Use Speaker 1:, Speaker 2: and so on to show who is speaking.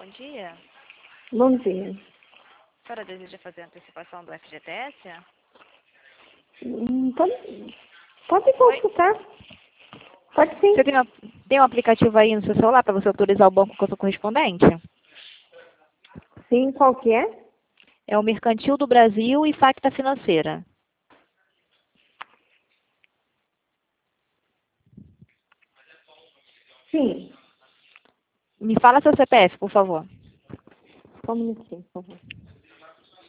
Speaker 1: bom dia.
Speaker 2: Bom dia.
Speaker 1: A senhora deseja fazer a antecipação do FGTS?
Speaker 2: Pode consultar. Pode sim.
Speaker 1: Você tem um aplicativo aí no seu celular para você autorizar o banco com o seu correspondente?
Speaker 2: Sim, qual que é?
Speaker 1: É o Mercantil do Brasil e Facta Financeira.
Speaker 2: Sim.
Speaker 1: Me fala seu CPF, por favor.
Speaker 2: Só um minutinho, por favor.